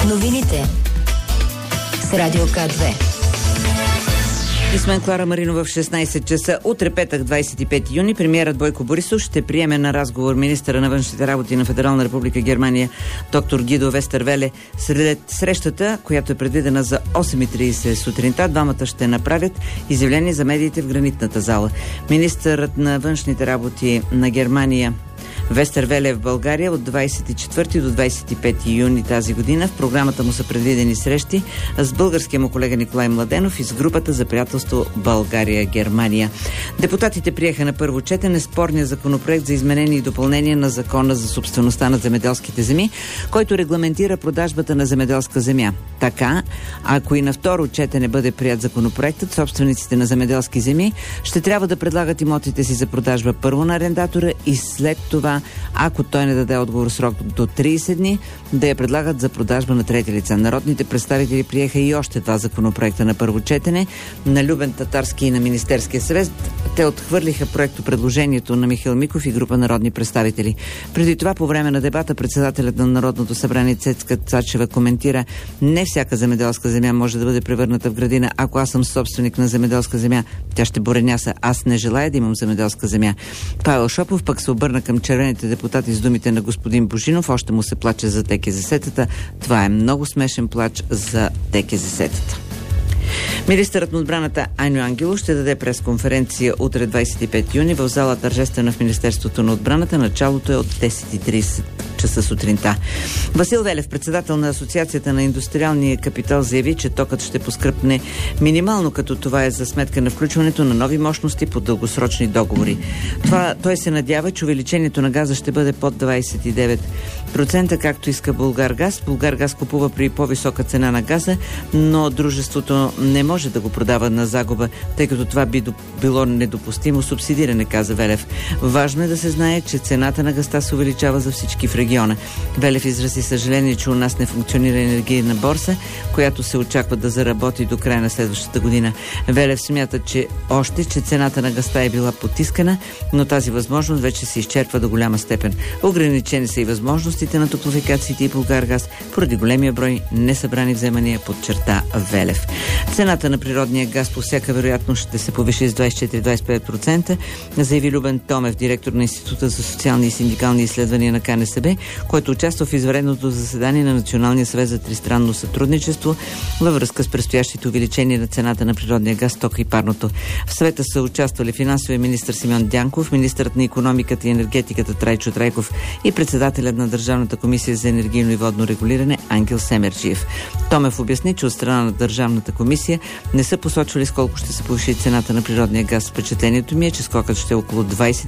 Новините с Радио К2. И с мен Клара Маринова в 16 часа. Утре, петък, 25 юни, премиерът Бойко Борисов ще приеме на разговор министъра на външните работи на Федерална република Германия доктор Гидо Вестервеле. След срещата, която е предвидена за 8:30 сутринта, двамата ще направят изявление за медиите в гранитната зала. Министърът на външните работи на Германия Вестервеле в България от 24 до 25 юни тази година. В програмата му са предвидени срещи с българския му колега Николай Младенов и с групата за приятелство България-Германия. Депутатите приеха на първо четене спорния законопроект за изменение и допълнение на Закона за собствеността на земеделските земи, който регламентира продажбата на земеделска земя. Така, ако и на второ четене бъде прият законопроектът, собствениците на земеделски земи ще трябва да предлагат имотите си за продажба първо на арендатора и след това, ако той не даде отговор срок до 30 дни, да я предлагат за продажба на трети лица. Народните представители приеха и още два законопроекта на първо четене, на Любен Татарски и на Министерския съвет. Те отхвърлиха предложението на Михаил Миков и група народни представители. Преди това, по време на дебата, председателят на Народното събрание Цецка Цачева коментира: не всяка земеделска земя може да бъде превърната в градина. Ако аз съм собственик на земеделска земя, тя ще буреняса. Аз не желая да имам земеделска земя. Павел Шопов пък се обърна към червените депутати с думите на господин Божинов. Още му се плаче за ТКЗС-тата. Това е много смешен плач за ТКЗС-тата. Министърът на отбраната Аню Ангелов ще даде пресконференция утре, 25 юни, в зала Тържествена в Министерството на отбраната. Началото е от 10:30 часа сутринта. Васил Велев, председател на Асоциацията на индустриалния капитал, заяви, че токът ще поскъпне минимално, като това е за сметка на включването на нови мощности по дългосрочни договори. Той се надява, че увеличението на газа ще бъде под 29%, както иска Булгаргаз. Булгаргаз купува при по-висока цена на газа, но дружеството не може да го продава на загуба, тъй като това би било недопустимо субсидиране, каза Велев. Важно е да се знае, че цената на газта се увеличава за всички в региона. Велев изрази съжаление, че у нас не функционира енергийна борса, която се очаква да заработи до края на следващата година. Велев смята, че цената на газта е била потискана, но тази възможност вече се изчерпва до голяма степен. Ограничени са и възможностите на топлофикациите и Булгаргаз поради големия брой несъбрани вземания, подчерта Велев. Цената на природния газ по всяка вероятност ще се повиши с 24-25%, заяви Любен Томев, директор на Института за социални и синдикални изследвания на КНСБ, който участва в извънредното заседание на Националния съвет за тристранно сътрудничество във връзка с предстоящите увеличение на цената на природния газ, тока и парното. В съвета са участвали финансовия министър Симеон Дянков, министърът на икономиката и енергетиката Трайчо Трайков и председателят на Държавната комисия за енергийно и водно регулиране Ангел Семерджиев. Томев обясни, че от страна на Държавната комисия не са посочвали с колко ще се повиши цената на природния газ. Впечатлението ми е, че скокът ще е около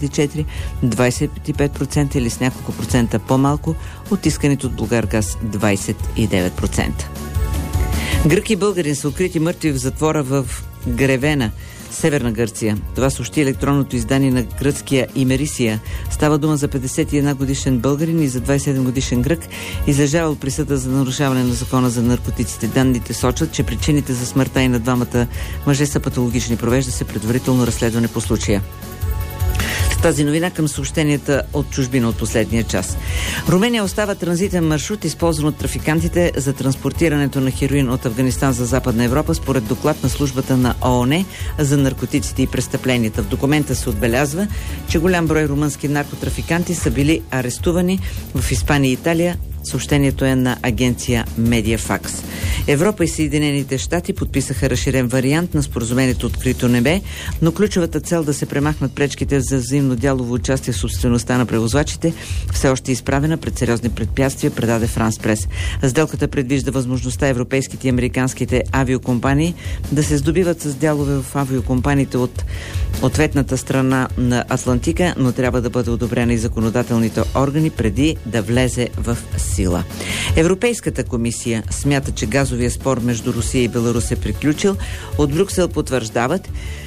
24-25% или с няколко процента по-малко от искането от Булгаргаз 29%. Грък и българин са укрити мъртви в затвора в Гревена, Северна Гърция. Това съобщи електронното издание на гръцкия Имерисия. Става дума за 51 годишен българин и за 27 годишен грък, излежавал присъда за нарушаване на закона за наркотиците. Данните сочат, че причините за смъртта и на двамата мъже са патологични. Провежда се предварително разследване по случая. Тази новина към съобщенията от чужбина от последния час. Румъния остава транзитен маршрут, използван от трафикантите за транспортирането на хероин от Афганистан за Западна Европа, според доклад на службата на ООН за наркотиците и престъпленията. В документа се отбелязва, че голям брой румънски наркотрафиканти са били арестувани в Испания и Италия. Съобщението е на агенция Медиафакс. Европа и Съединените щати подписаха разширен вариант на споразумението Открито небе, но ключовата цел да се премахнат пречките за взаимно дялово участие в собствеността на превозвачите все още е изправена пред сериозни препятствия, предаде Франс Прес. Сделката предвижда възможността европейските и американските авиокомпании да се здобиват с дялове в авиокомпаниите от ответната страна на Атлантика, но трябва да бъде одобрена и законодателните органи преди да влезе в сила. Европейската комисия смята, че газовия спор между Русия и Беларус е приключил. От Брюксел потвърждават,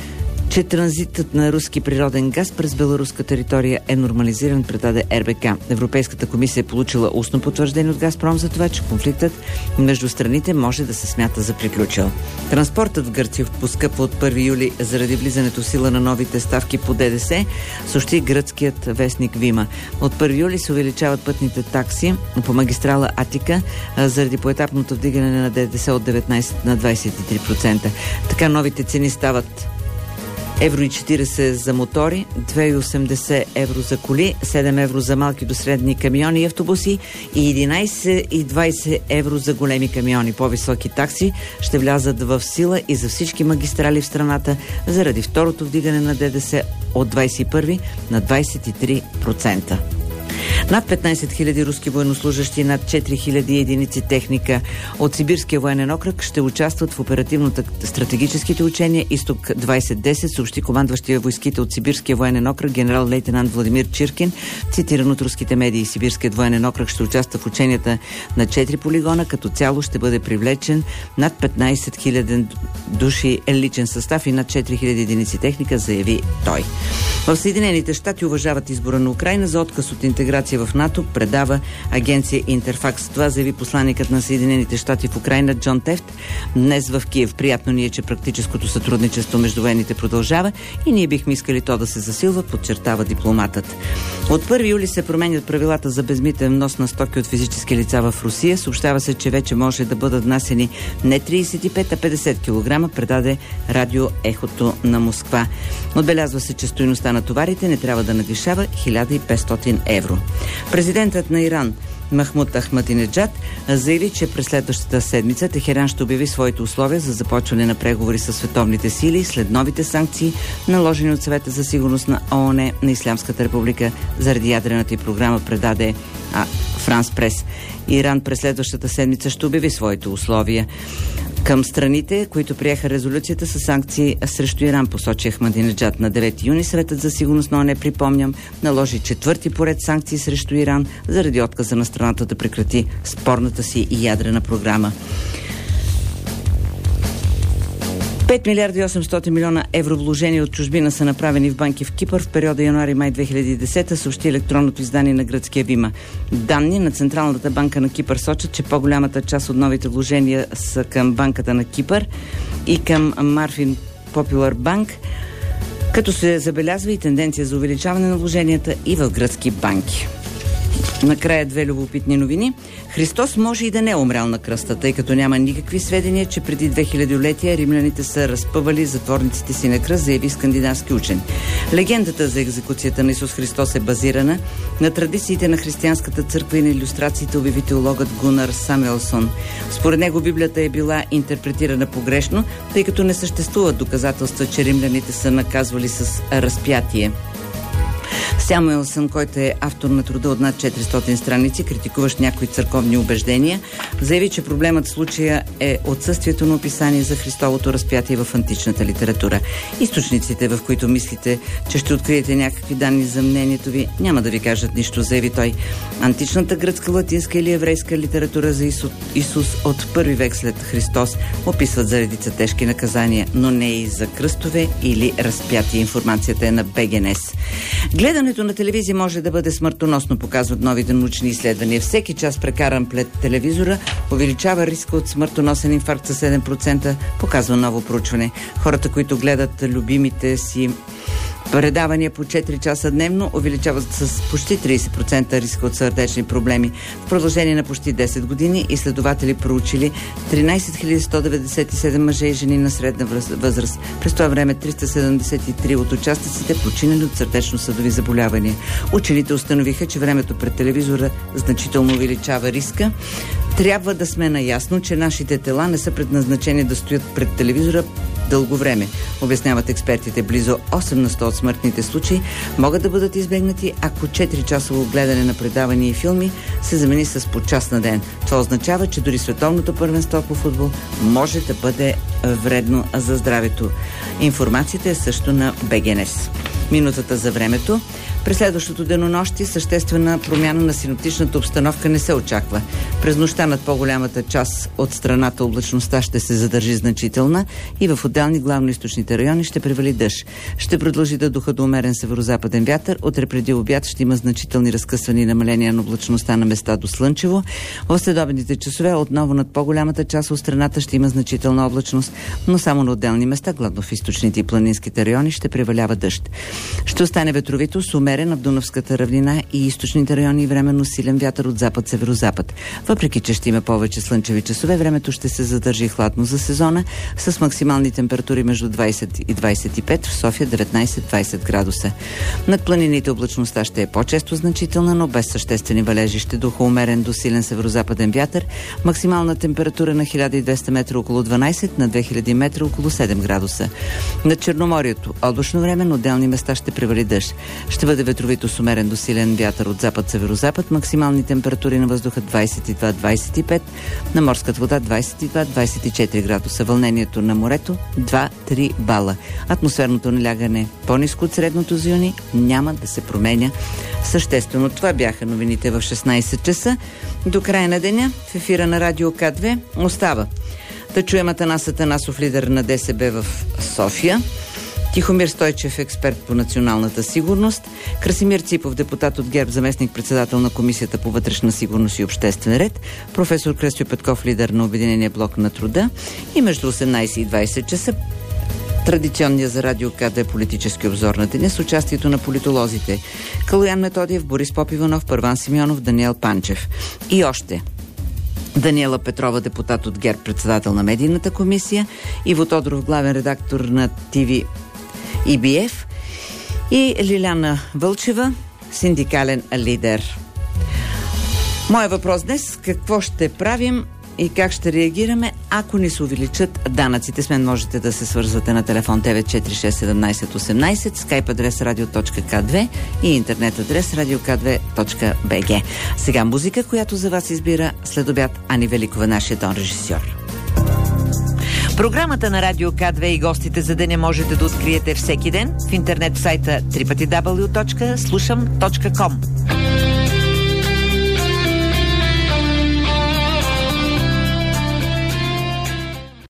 че транзитът на руски природен газ през беларуска територия е нормализиран, предаде РБК. Европейската комисия е получила устно потвърждение от Газпром за това, че конфликтът между страните може да се смята за приключил. Транспортът в Гърция поскъпва от 1 юли заради влизането в сила на новите ставки по ДДС, съобщи гръцкият вестник Вима. От 1 юли се увеличават пътните такси по магистрала Атика заради поетапното вдигане на ДДС от 19 на 23%. Така новите цени стават евро и 40 за мотори, 2,80 евро за коли, 7 евро за малки до средни камиони и автобуси и 11,20 евро за големи камиони. По-високи такси ще влязат в сила и за всички магистрали в страната заради второто вдигане на ДДС от 21 на 23%. Над 15 000 руски военнослужащи, над 4 000 единици техника от Сибирския военен окръг ще участват в оперативно-стратегическите учения Изток 2010, съобщи командващия войските от Сибирския военен окръг генерал-лейтенант Владимир Чиркин, цитиран от руските медии. Сибирският военен окръг ще участва в ученията на 4 полигона, като цяло ще бъде привлечен над 15 000 души личен състав и над 4 000 единици техника, заяви той. В Съединените щати уважават избора на Украйна за отказ от интеграция в НАТО, предава агенция Интерфакс. Това заяви посланникът на Съединените щати в Украйна Джон Тефт днес в Киев. Приятно ни е, че практическото сътрудничество между военните продължава и ние бихме искали то да се засилва, подчертава дипломатът. От 1 юли се променят правилата за безмитен внос на стоки от физически лица в Русия. Съобщава се, че вече може да бъдат внасени не 35, а 50 кг, предаде радио Ехото на Москва. Отбелязва се, че стойността на товарите не трябва да надвишава 1500 евро. Президентът на Иран Махмуд Ахмадинеджад заяви, че през следващата седмица Техеран ще обяви своите условия за започване на преговори с световните сили след новите санкции, наложени от Съвета за сигурност на ООН на Ислямската република заради ядрената й програма, предаде Франс Прес. Иран през следващата седмица ще обяви своите условия към страните, които приеха резолюцията с санкции срещу Иран, посочи Ахмадинеджад. На 9 юни Съветът за сигурност на ООН, припомням, наложи 4-ти поред санкции срещу Иран заради отказа на страната да прекрати спорната си ядрена програма. 5 милиарда и 800 милиона евро вложения от чужбина са направени в банки в Кипър в периода януари-май 2010, съобщи електронното издание на гръцкия Вима. Данни на Централната банка на Кипър сочат, че по-голямата част от новите вложения са към банката на Кипър и към Marfin Popular Bank, като се забелязва и тенденция за увеличаване на вложенията и в гръцки банки. Накрая 2 любопитни новини. Христос може и да не е умрял на кръста, тъй като няма никакви сведения, че преди 2000-летия римляните са разпъвали затворниците си на кръст, заяви скандинавски учен. Легендата за екзекуцията на Исус Христос е базирана на традициите на християнската църква и на илюстрациите, обяви теологът Гунар Самуелсон. Според него Библията е била интерпретирана погрешно, тъй като не съществуват доказателства, че римляните са наказвали с разпятие. Самуелсън, който е автор на труда от над 400 страници, критикуващ някои църковни убеждения, заяви, че проблемът в случая е отсъствието на описание за Христовото разпятие в античната литература. Източниците, в които мислите, че ще откриете някакви данни за мнението ви, няма да ви кажат нищо, заяви той. Античната гръцка, латинска или еврейска литература за Исус от 1 век след Христос описват за редица тежки наказания, но не и за кръстове или разпятие. Информацията е на БГНС. Гледането на телевизия може да бъде смъртоносно, показват новите научни изследвания. Всеки час прекаран пред телевизора увеличава риска от смъртоносен инфаркт с 7%, показва ново проучване. Хората, които гледат любимите си предавания по 4 часа дневно, увеличават с почти 30% риска от сърдечни проблеми. В продължение на почти 10 години изследователи проучили 13 197 мъже и жени на средна възраст. През това време 373 от участниците починали от сърдечно-съдови заболявания. Учените установиха, че времето пред телевизора значително увеличава риска. Трябва да сме наясно, че нашите тела не са предназначени да стоят пред телевизора дълго време. Обясняват експертите, близо 8 на 100 от смъртните случаи могат да бъдат избегнати, ако 4-часово гледане на предавания и филми се замени с по час на ден. Това означава, че дори световното първенство по футбол може да бъде вредно за здравето. Информацията е също на БГНС. Минутата за времето. През следващото денонощие съществена промяна на синоптичната обстановка не се очаква. През нощта над по-голямата част от страната облачността ще се задържи значителна и в отделни главноизточните райони ще превали дъжд. Ще продължи да духа до умерен северозападен вятър. Утре преди обяд ще има значителни разкъсвани и намаления на облачността на места до слънчево. В следобедните часове отново над по-голямата част от страната ще има значителна облачност, но само на отделни места, главно в източните и планинските райони, ще превалява дъжд. Ще остане ветровито с умерен в Дунавската равнина и източните райони и временно силен вятър от запад-северозапад. Въпреки че ще има повече слънчеви часове, времето ще се задържи хладно за сезона, с максимални температури между 20 и 25, в София 19-20 градуса. Над планините облачността ще е по-често значителна, но без съществени валежи. Ще духа умерен до силен северозападен вятър, максимална температура на 1200 метра около 12, на 2000 метра около 7 градуса. Над Черноморието облачно време, на отделни места ще превали дъжд. Ще бъде ветровито с умерен до силен вятър от запад-северозапад, максимални температури на въздуха 22-25, на морската вода 22-24 градуса. Вълнението на морето 2-3 бала. Атмосферното налягане по-ниско от средното за юни няма да се променя съществено. Това бяха новините в 16 часа. До края на деня в ефира на Радио К2 остава да чуем Атанас Атанасов, лидер на ДСБ в София, Тихомир Стойчев, експерт по националната сигурност, Красимир Ципов, депутат от ГЕРБ, заместник-председател на Комисията по вътрешна сигурност и обществен ред, професор Кръстю Петков, лидер на Обединения блок на труда, и между 18 и 20 часа традиционния за Радио К2 политически обзор на деня с участието на политолозите Калоян Методиев, Борис Попиванов, Първан Симеонов, Даниел Панчев. И още Даниела Петрова, депутат от ГЕРБ, председател на Медийната комисия, Иво Тодоров, главен редактор на ТВ EBF, и Лиляна Вълчева, синдикален лидер. Моя въпрос днес: какво ще правим и как ще реагираме, ако ни се увеличат данъците? С мен можете да се свързвате на телефон 946-17-18, скайп адрес radio.k2 и интернет адрес radio.k2.bg. Сега музика, която за вас избира след обяд Ани Великова, нашия тон режисьор. Програмата на Радио К2 и гостите за деня можете да откриете всеки ден в интернет сайта www.slusham.com.